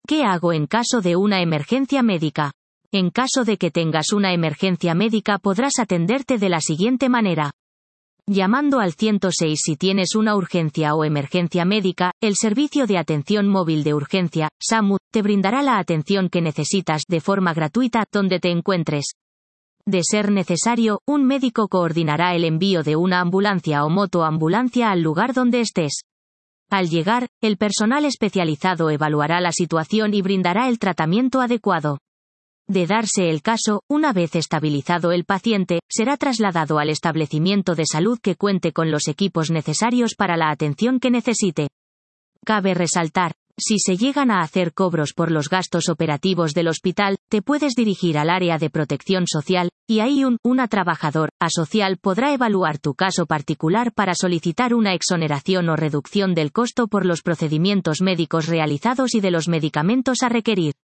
¿Qué hago en caso de una emergencia médica? En caso de que tengas una emergencia médica podrás atenderte de la siguiente manera. Llamando al 106 si tienes una urgencia o emergencia médica, el Servicio de Atención Móvil de Urgencia, SAMU, te brindará la atención que necesitas de forma gratuita donde te encuentres. De ser necesario, un médico coordinará el envío de una ambulancia o motoambulancia al lugar donde estés. Al llegar, el personal especializado evaluará la situación y brindará el tratamiento adecuado. De darse el caso, una vez estabilizado el paciente, será trasladado al establecimiento de salud que cuente con los equipos necesarios para la atención que necesite. Cabe resaltar, si se llegan a hacer cobros por los gastos operativos del hospital, te puedes dirigir al área de protección social, y ahí una trabajadora social podrá evaluar tu caso particular para solicitar una exoneración o reducción del costo por los procedimientos médicos realizados y de los medicamentos a requerir.